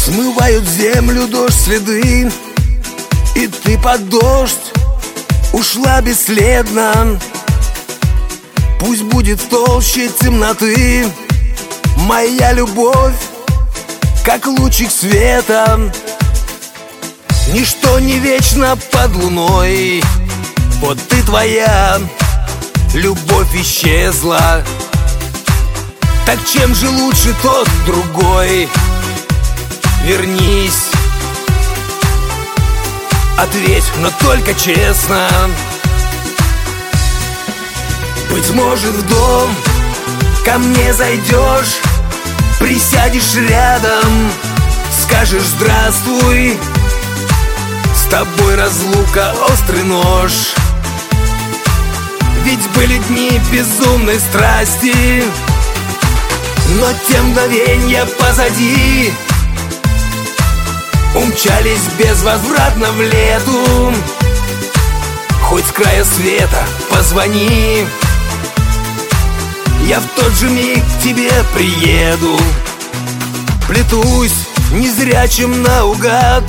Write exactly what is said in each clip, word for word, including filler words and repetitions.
Смывают землю дождь следы, и ты под дождь ушла бесследно. Пусть будет толще темноты моя любовь, как лучик света. Ничто не вечно под луной, вот ты твоя любовь исчезла. Так чем же лучше тот другой? Вернись, ответь, но только честно. Быть может, в дом ко мне зайдешь, присядешь рядом, скажешь здравствуй. С тобой разлука острый нож, ведь были дни безумной страсти, но те мгновенья позади умчались безвозвратно в лету. Хоть с края света позвони, я в тот же миг к тебе приеду. Плетусь незрячим наугад,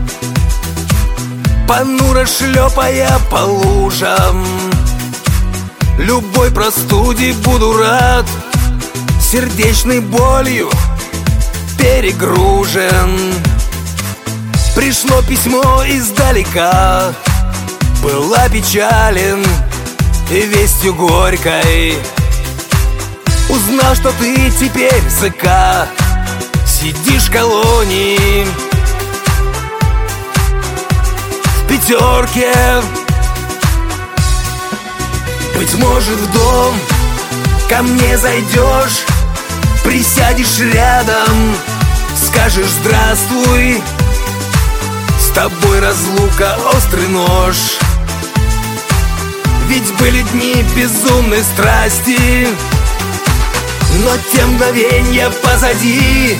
понуро шлепая по лужам. Любой простуде буду рад, сердечной болью перегружен. Пришло письмо издалека, была печален и вестью горькой. Узнал, что ты теперь в ЦК сидишь в колонии, в пятерке. Быть может, в дом ко мне зайдешь, присядешь рядом, скажешь здравствуй. С тобой разлука острый нож, ведь были дни безумной страсти, но те мгновенья позади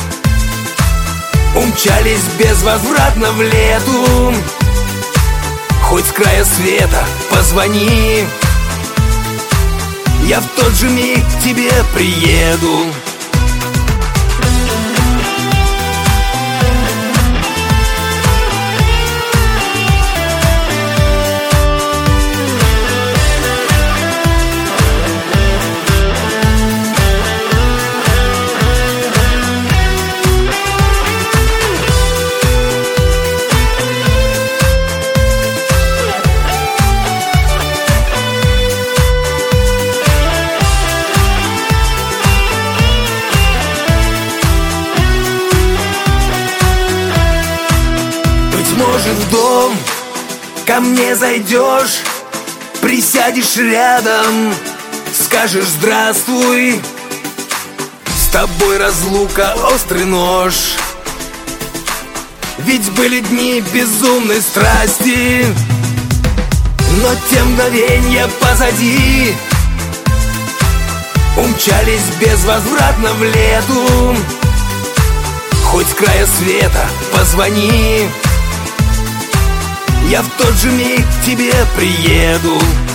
умчались безвозвратно в лету. Хоть с края света позвони, я в тот же миг к тебе приеду. Может, в дом ко мне зайдешь, присядешь рядом, скажешь здравствуй. С тобой разлука острый нож, ведь были дни безумной страсти, но те мгновенья позади умчались безвозвратно в лету. Хоть с края света позвони, я в тот же миг к тебе приеду.